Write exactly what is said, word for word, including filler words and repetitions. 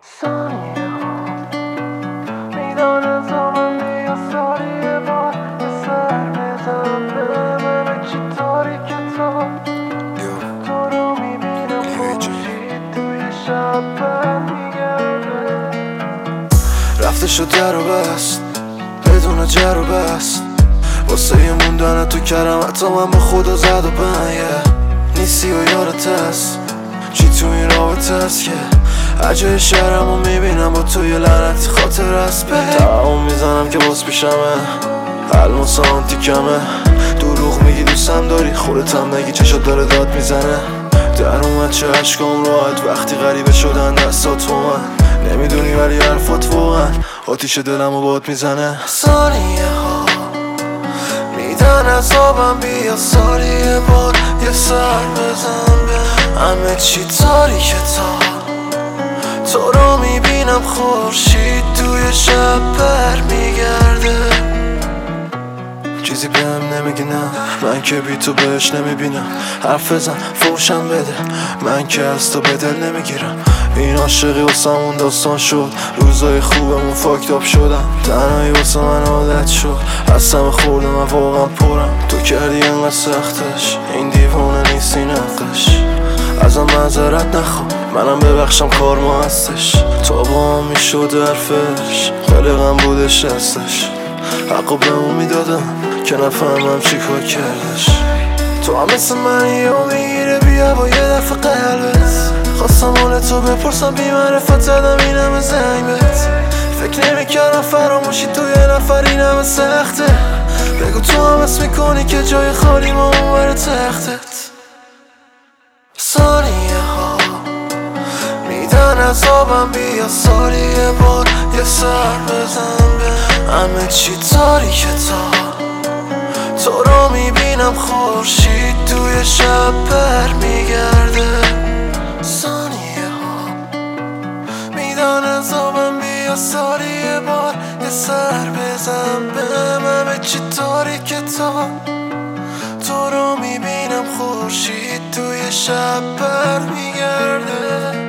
ثانیه ها میدانم زمان بیا سالیه بار یه سر بزن به من چی تاریک تا تو رو میبینم خورشید توی شب برمیگرده رفته شد در و بست بدون جر و بست واسه یه موندن تو کرم حتی من با خدا زد و بن نیستی و یادت هست چی تو این رابطه هست که عجای شهرم رو میبینم با تو یه لعنتی خاطر هست به تمام میزنم که باز پیشمه الماس آنتیکمه دروغ میگی دوستم داری خودت هم نگی چشات داره داد میزنه در اومد چه عشقام راحت وقتی غریبه شدن دستات با من نمیدونی ولی حرفات واقعا آتیش دلم رو باد میزنه ثانیه ها میدن از آبم بیا سالیه بار یه سر بزن به همه چی تاریکه تا تو رو میبینم خورشید توی شب برمیگرده چیزی بهم نمیگی نه من که بی تو بهش نمیبینم حرف بزن فوشم بده من که از تو به دل نمیگیرم این عاشقی واسمون داستان شد روزای خوبمون فاکتاب شدم تنهایی واسه من عادت شد از همه خوردم و واقعا پرم تو کردی انقدر سختش این دیوانه نیست این حقش ازم معذرت نخوا منم ببخشم کار ما هستش تا با هم میشد حرفش قلقم بودش هستش حقا به اون میدادم که نفهمم چی کار کردش تو هم مثل منی و میگیره بیا با یه دفعه قلبت خواستم حال تو بپرسم بی معرفت زدم این همه زنگ بهت فکر نمیکردم فراموشی تو یه نفر این همه سخته بگو تو هم حس میکنی که جای خالی ما اونور تختت ثانیه ها میدن از آبم بیا سالیه بار یه سر بزن به همه چی تاریکه تا تو رو میبینم خورشید توی شب برمیگرده ثانیه ها میدن از آبم بیا سالیه بار یه سر بزن به همه چی تاریکه تا تو رو میبینم خورشید توی شب برمیگرده